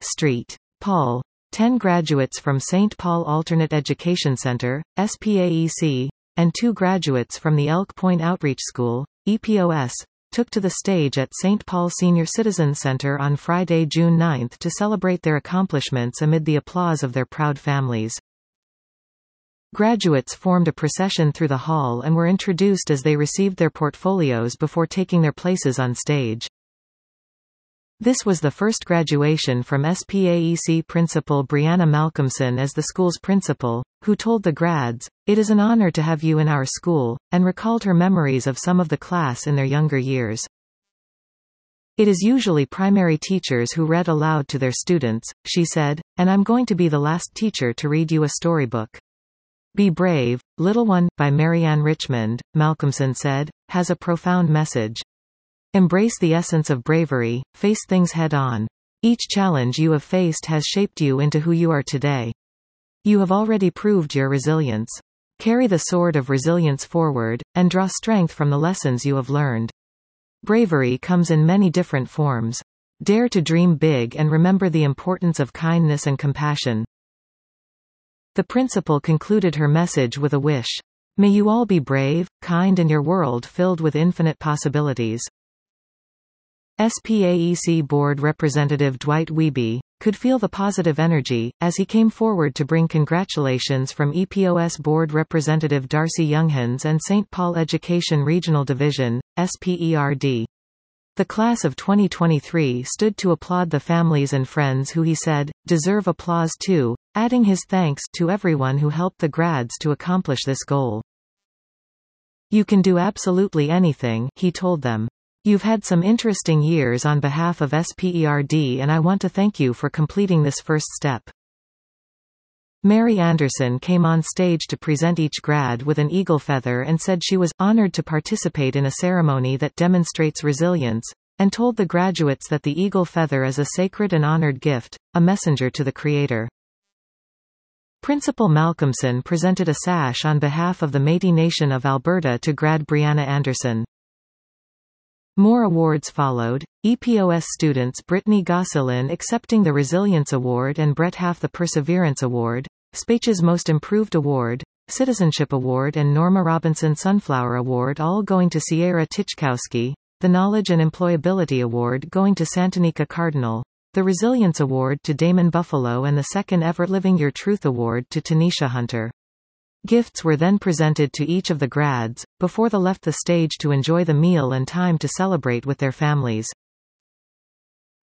Street. Paul. 10 graduates from St. Paul Alternate Education Center, SPAEC, and 2 graduates from the Elk Point Outreach School, EPOS, took to the stage at St. Paul Senior Citizens Center on Friday, June 9 to celebrate their accomplishments amid the applause of their proud families. Graduates formed a procession through the hall and were introduced as they received their portfolios before taking their places on stage. This was the first graduation from SPAEC Principal Brianna Malcolmson as the school's principal, who told the grads, "It is an honor to have you in our school," and recalled her memories of some of the class in their younger years. "It is usually primary teachers who read aloud to their students," she said, "and I'm going to be the last teacher to read you a storybook. Be Brave, Little One, by Marianne Richmond," Malcolmson said, "has a profound message. Embrace the essence of bravery, face things head-on. Each challenge you have faced has shaped you into who you are today. You have already proved your resilience. Carry the sword of resilience forward, and draw strength from the lessons you have learned. Bravery comes in many different forms. Dare to dream big and remember the importance of kindness and compassion." The principal concluded her message with a wish. "May you all be brave, kind, and your world filled with infinite possibilities." SPAEC Board Representative Dwight Wiebe could feel the positive energy, as he came forward to bring congratulations from EPOS Board Representative Darcy Younghans and St. Paul Education Regional Division, SPERD. The class of 2023 stood to applaud the families and friends who he said, deserve applause too, adding his thanks to everyone who helped the grads to accomplish this goal. "You can do absolutely anything," he told them. "You've had some interesting years on behalf of SPERD and I want to thank you for completing this first step." Mary Anderson came on stage to present each grad with an eagle feather and said she was honored to participate in a ceremony that demonstrates resilience, and told the graduates that the eagle feather is a sacred and honored gift, a messenger to the Creator. Principal Malcolmson presented a sash on behalf of the Métis Nation of Alberta to grad Brianna Anderson. More awards followed, EPOS students Brittany Gosselin accepting the Resilience Award and Brett Half the Perseverance Award, SPAEC's Most Improved Award, Citizenship Award and Norma Robinson Sunflower Award all going to Sierra Tichkowski, the Knowledge and Employability Award going to Santanika Cardinal, the Resilience Award to Damon Buffalo and the second ever Living Your Truth Award to Tanisha Hunter. Gifts were then presented to each of the grads, before they left the stage to enjoy the meal and time to celebrate with their families.